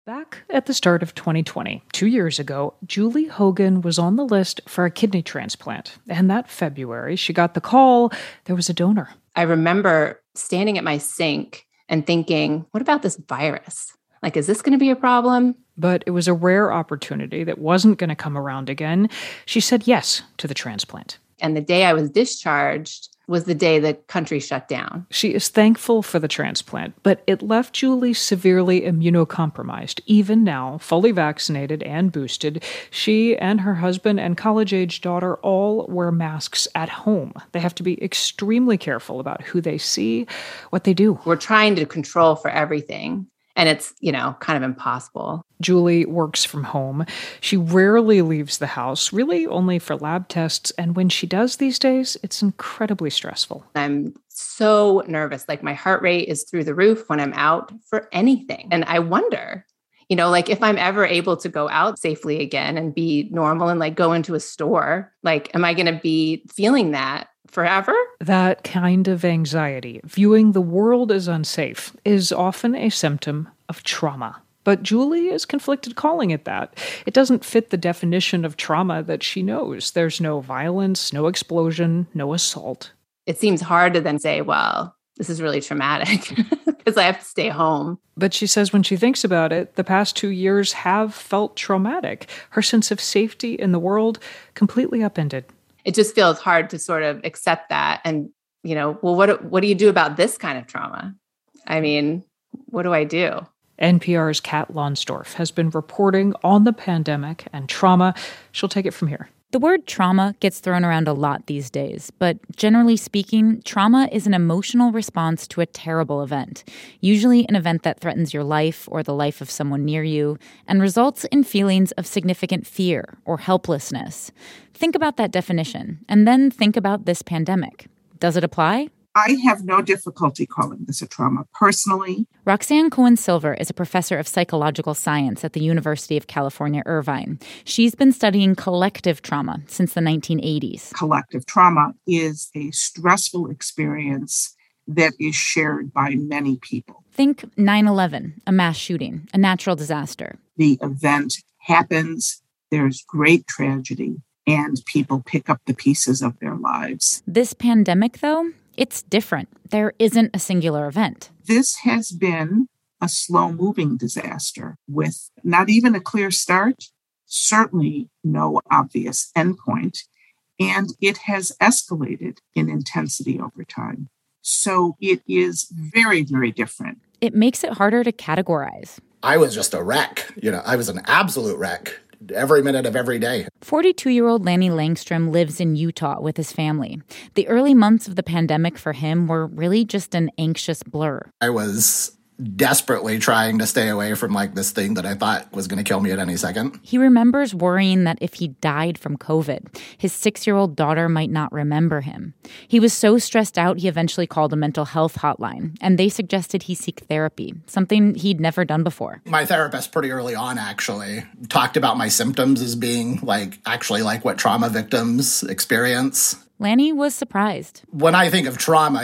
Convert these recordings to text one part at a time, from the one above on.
Back at the start of 2020, 2 years ago, Julie Hogan was on the list for a kidney transplant. And that February, she got the call there was a donor. I remember standing at my sink and thinking, what about this virus? Like, is this going to be a problem? But it was a rare opportunity that wasn't going to come around again. She said yes to the transplant. And the day I was discharged was the day the country shut down. She is thankful for the transplant, but it left Julie severely immunocompromised. Even now, fully vaccinated and boosted, she and her husband and college-age daughter all wear masks at home. They have to be extremely careful about who they see, what they do. We're trying to control for everything. And it's, kind of impossible. Julie works from home. She rarely leaves the house, really only for lab tests. And when she does these days, it's incredibly stressful. I'm so nervous. Like my heart rate is through the roof when I'm out for anything. And I wonder, if I'm ever able to go out safely again and be normal and go into a store, am I going to be feeling that forever? That kind of anxiety, viewing the world as unsafe, is often a symptom of trauma. But Julie is conflicted calling it that. It doesn't fit the definition of trauma that she knows. There's no violence, no explosion, no assault. It seems hard to then say, well, this is really traumatic because I have to stay home. But she says when she thinks about it, the past 2 years have felt traumatic. Her sense of safety in the world completely upended. It just feels hard to sort of accept that. And, what do you do about this kind of trauma? I mean, what do I do? NPR's Kat Lonsdorf has been reporting on the pandemic and trauma. She'll take it from here. The word trauma gets thrown around a lot these days, but generally speaking, trauma is an emotional response to a terrible event, usually an event that threatens your life or the life of someone near you, and results in feelings of significant fear or helplessness. Think about that definition, and then think about this pandemic. Does it apply? I have no difficulty calling this a trauma personally. Roxanne Cohen-Silver is a professor of psychological science at the University of California, Irvine. She's been studying collective trauma since the 1980s. Collective trauma is a stressful experience that is shared by many people. Think 9/11, a mass shooting, a natural disaster. The event happens, there's great tragedy, and people pick up the pieces of their lives. This pandemic, though, it's different. There isn't a singular event. This has been a slow-moving disaster with not even a clear start, certainly no obvious endpoint, and it has escalated in intensity over time. So it is very, very different. It makes it harder to categorize. I was just a wreck. I was an absolute wreck. Every minute of every day. 42-year-old Lanny Langstrom lives in Utah with his family. The early months of the pandemic for him were really just an anxious blur. I was desperately trying to stay away from this thing that I thought was going to kill me at any second. He remembers worrying that if he died from COVID, his 6-year-old daughter might not remember him. He was so stressed out, he eventually called a mental health hotline, and they suggested he seek therapy, something he'd never done before. My therapist pretty early on actually talked about my symptoms as being actually what trauma victims experience. Lanny was surprised. When I think of trauma,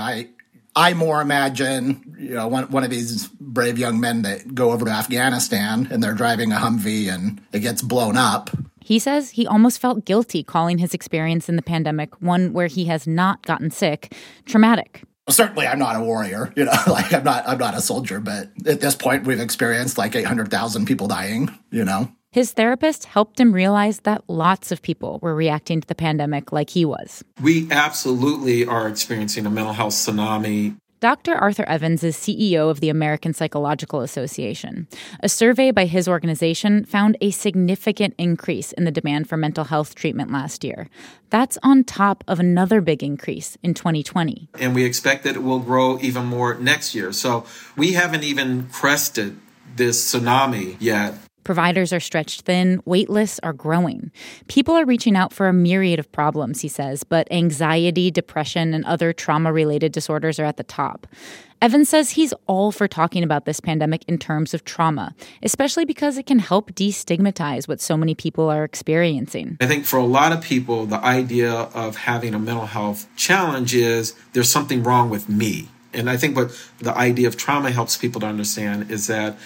I more imagine, one of these brave young men that go over to Afghanistan and they're driving a Humvee and it gets blown up. He says he almost felt guilty calling his experience in the pandemic, one where he has not gotten sick, traumatic. Certainly, I'm not a warrior, I'm not a soldier, but at this point, we've experienced 800,000 people dying, His therapist helped him realize that lots of people were reacting to the pandemic like he was. We absolutely are experiencing a mental health tsunami. Dr. Arthur Evans is CEO of the American Psychological Association. A survey by his organization found a significant increase in the demand for mental health treatment last year. That's on top of another big increase in 2020. And we expect that it will grow even more next year. So we haven't even crested this tsunami yet. Providers are stretched thin, wait lists are growing. People are reaching out for a myriad of problems, he says, but anxiety, depression, and other trauma-related disorders are at the top. Evans says he's all for talking about this pandemic in terms of trauma, especially because it can help destigmatize what so many people are experiencing. I think for a lot of people, the idea of having a mental health challenge is there's something wrong with me. And I think what the idea of trauma helps people to understand is that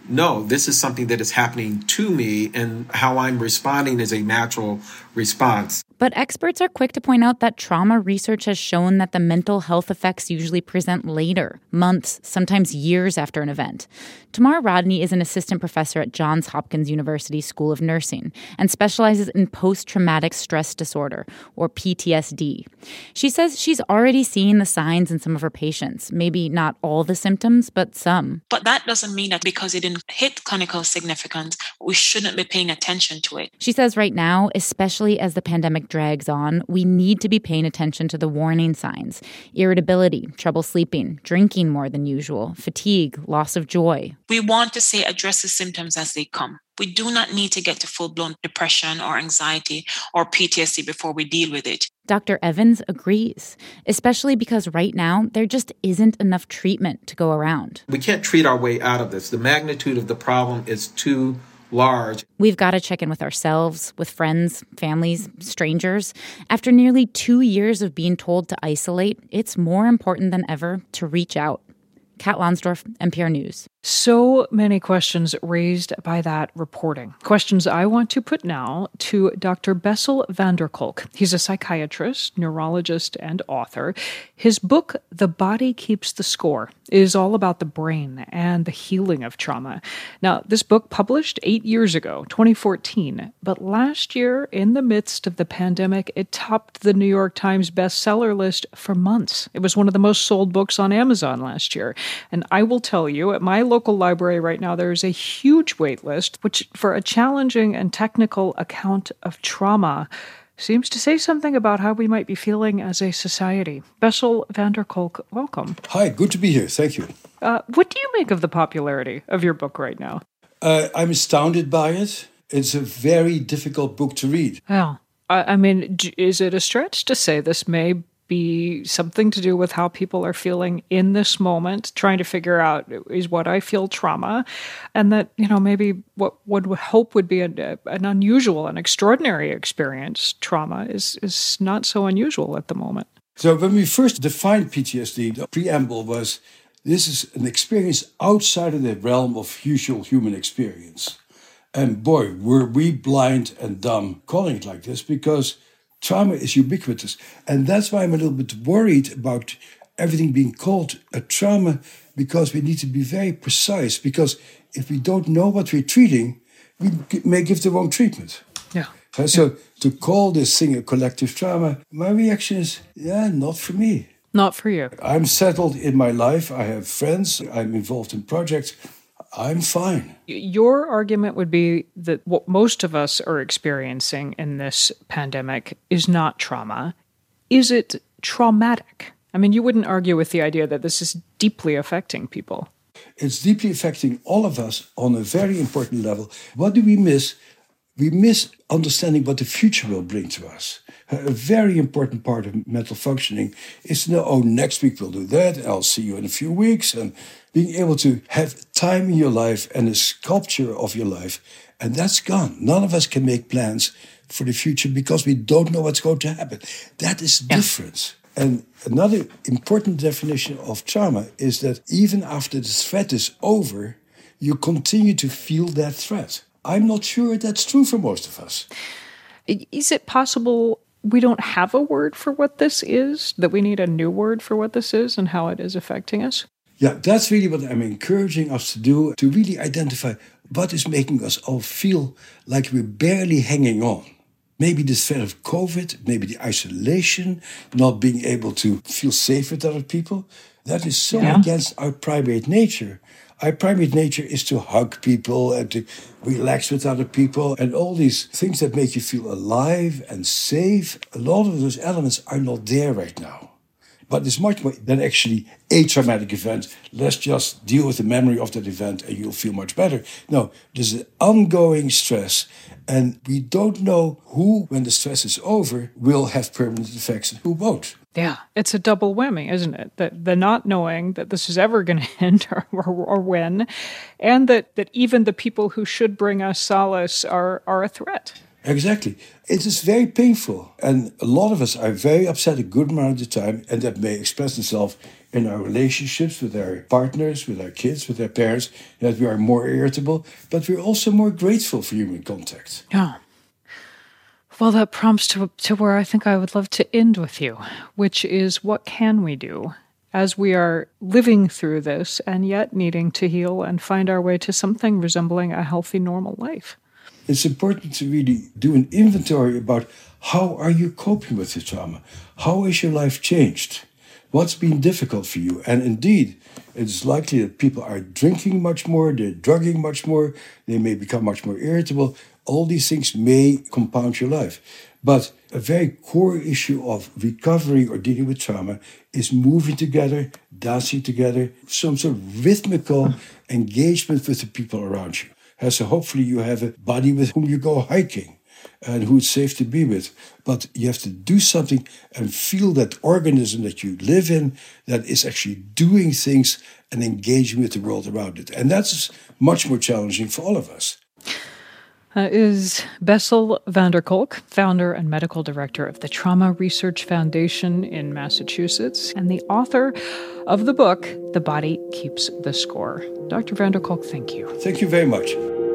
no, this is something that is happening to me, and how I'm responding is a natural response. But experts are quick to point out that trauma research has shown that the mental health effects usually present later, months, sometimes years after an event. Tamar Rodney is an assistant professor at Johns Hopkins University School of Nursing and specializes in post-traumatic stress disorder, or PTSD. She says she's already seen the signs in some of her patients, maybe not all the symptoms, but some. But that doesn't mean that because it didn't hit clinical significance, we shouldn't be paying attention to it. She says right now, especially as the pandemic drags on, we need to be paying attention to the warning signs: irritability, trouble sleeping, drinking more than usual, fatigue, loss of joy. We want to say address the symptoms as they come. We do not need to get to full-blown depression or anxiety or PTSD before we deal with it. Dr. Evans agrees, especially because right now there just isn't enough treatment to go around. We can't treat our way out of this. The magnitude of the problem is too large. We've got to check in with ourselves, with friends, families, strangers. After nearly 2 years of being told to isolate, it's more important than ever to reach out. Kat Lonsdorf, NPR News. So many questions raised by that reporting. Questions I want to put now to Dr. Bessel van der Kolk. He's a psychiatrist, neurologist, and author. His book, The Body Keeps the Score, is all about the brain and the healing of trauma. Now, this book published 8 years ago, 2014, but last year, in the midst of the pandemic, it topped the New York Times bestseller list for months. It was one of the most sold books on Amazon last year. And I will tell you, at my local library right now, there is a huge wait list, which for a challenging and technical account of trauma seems to say something about how we might be feeling as a society. Bessel van der Kolk, welcome. Hi, good to be here. Thank you. What do you make of the popularity of your book right now? I'm astounded by it. It's a very difficult book to read. Yeah. I mean, is it a stretch to say this may be something to do with how people are feeling in this moment, trying to figure out, is what I feel trauma? And that, maybe what would hope would be an unusual and extraordinary experience, trauma, is not so unusual at the moment. So when we first defined PTSD, the preamble was, this is an experience outside of the realm of usual human experience. And boy, were we blind and dumb calling it like this, because trauma is ubiquitous. And that's why I'm a little bit worried about everything being called a trauma, because we need to be very precise. Because if we don't know what we're treating, we may give the wrong treatment. Yeah. So to call this thing a collective trauma, my reaction is, not for me. Not for you. I'm settled in my life. I have friends. I'm involved in projects. I'm fine. Your argument would be that what most of us are experiencing in this pandemic is not trauma. Is it traumatic? I mean, you wouldn't argue with the idea that this is deeply affecting people. It's deeply affecting all of us on a very important level. What do we miss? We miss understanding what the future will bring to us. A very important part of mental functioning is to know, next week we'll do that, I'll see you in a few weeks, and being able to have time in your life and a sculpture of your life, and that's gone. None of us can make plans for the future because we don't know what's going to happen. That is the difference. And another important definition of trauma is that even after the threat is over, you continue to feel that threat. I'm not sure that's true for most of us. Is it possible we don't have a word for what this is, that we need a new word for what this is and how it is affecting us? Yeah, that's really what I'm encouraging us to do, to really identify what is making us all feel like we're barely hanging on. Maybe the threat of COVID, maybe the isolation, not being able to feel safe with other people. That is so against our primate nature. Our primate nature is to hug people and to relax with other people and all these things that make you feel alive and safe. A lot of those elements are not there right now. But it's much more than actually a traumatic event. Let's just deal with the memory of that event and you'll feel much better. No, there's an ongoing stress. And we don't know who, when the stress is over, will have permanent effects and who won't. Yeah, it's a double whammy, isn't it? That the not knowing that this is ever going to end or when, and that even the people who should bring us solace are a threat. Exactly. It is very painful. And a lot of us are very upset a good amount of the time, and that may express itself in our relationships with our partners, with our kids, with our parents, that we are more irritable, but we're also more grateful for human contact. Yeah. Well, that prompts to where I think I would love to end with you, which is what can we do as we are living through this and yet needing to heal and find our way to something resembling a healthy, normal life? It's important to really do an inventory about how are you coping with the trauma? How has your life changed? What's been difficult for you? And indeed, it's likely that people are drinking much more, they're drugging much more, they may become much more irritable. All these things may compound your life. But a very core issue of recovery or dealing with trauma is moving together, dancing together, some sort of rhythmical engagement with the people around you. So hopefully you have a buddy with whom you go hiking and who it's safe to be with. But you have to do something and feel that organism that you live in that is actually doing things and engaging with the world around it. And that's much more challenging for all of us. Is Bessel van der Kolk, founder and medical director of the Trauma Research Foundation in Massachusetts, and the author of the book, The Body Keeps the Score. Dr. van der Kolk, thank you. Thank you very much.